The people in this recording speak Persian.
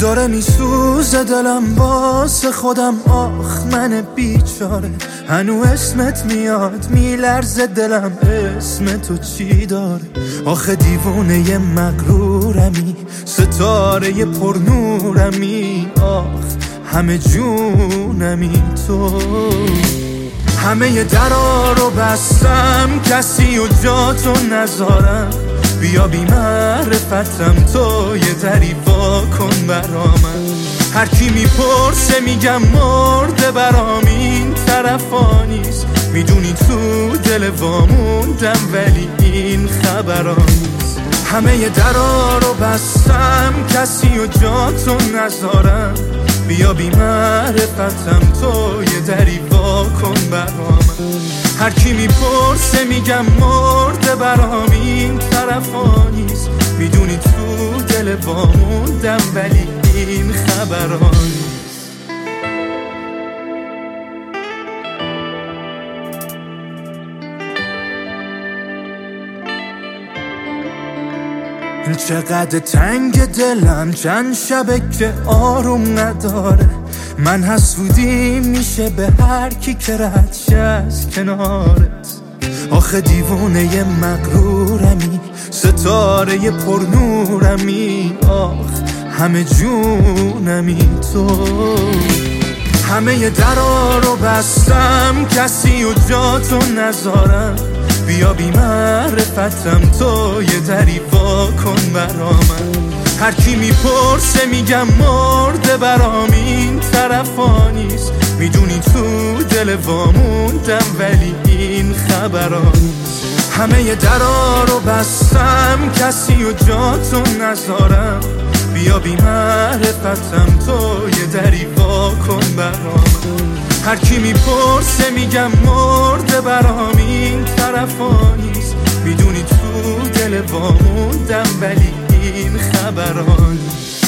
داره میسوزه دلم واسه خودم، آخ من بیچاره. هنو اسمت میاد میلرزه دلم، اسم تو چی داره؟ آخه دیوونه مغرورمی، ستاره پرنورمی، آخ همه جونمی تو. همه درا رو بستم، کسی و جاتو نذارم. بیا بی معرفتم تو، یه دری وا کن برامن. هر کی میپرسه میگم مرده برام، این طرفا نیست. میدونی تو دل واموندم ولی این خبرا نیست. همه درا رو بستم، کسی و جاتو نذارم. بیا بی معرفتم تو، یه دری وا کن برامن. هر کی میپرسه میگم مرده برام، این طرفا نیست. میدونی تو دل واموندم ولی این خبرا نیست. چقدر تنگ دلم، چند شبه که آروم نداره. من حسودی میشه به هر کی که رد شه از کنارت. آخه دیوونه مغرورمی، ستاره پرنورمی، آخ همه جونمی تو. همه درا رو بستم، کسی و جاتو نذارم. بیا بی معرفتم تو، یه دری وا کن برامن. هر کی میپرسه میگم مرده برام، این طرفا نیست. میدونی تو دل واموندم ولی این خبرا نیست. همه درا رو بستم، کسی و جاتو نذارم. بیا بی معرفتم تو، یه دری وا کن برامن. هر کی میپرسه میگم مرده برام، این طرفا نیست. میدونی تو دل واموندم ولی این خبرا نیست.